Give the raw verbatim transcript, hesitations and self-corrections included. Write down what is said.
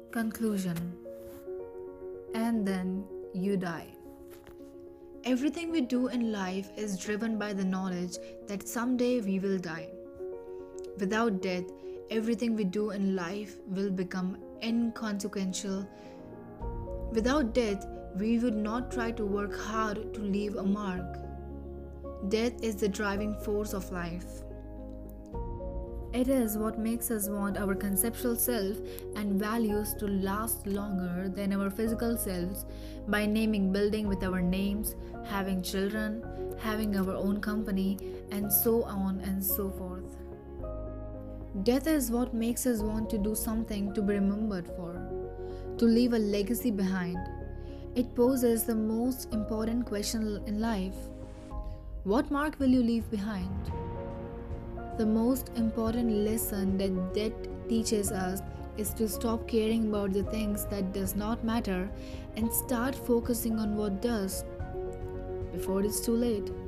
Conclusion. And then you die. Everything we do in life is driven by the knowledge that someday we will die. Without death, everything we do in life will become inconsequential. Without death, we would not try to work hard to leave a mark. Death is the driving force of life. It is what makes us want our conceptual self and values to last longer than our physical selves by naming building with our names, having children, having our own company, and so on and so forth. Death is what makes us want to do something to be remembered for, to leave a legacy behind. It poses the most important question in life. What mark will you leave behind? The most important lesson that death teaches us is to stop caring about the things that does not matter and start focusing on what does before it's too late.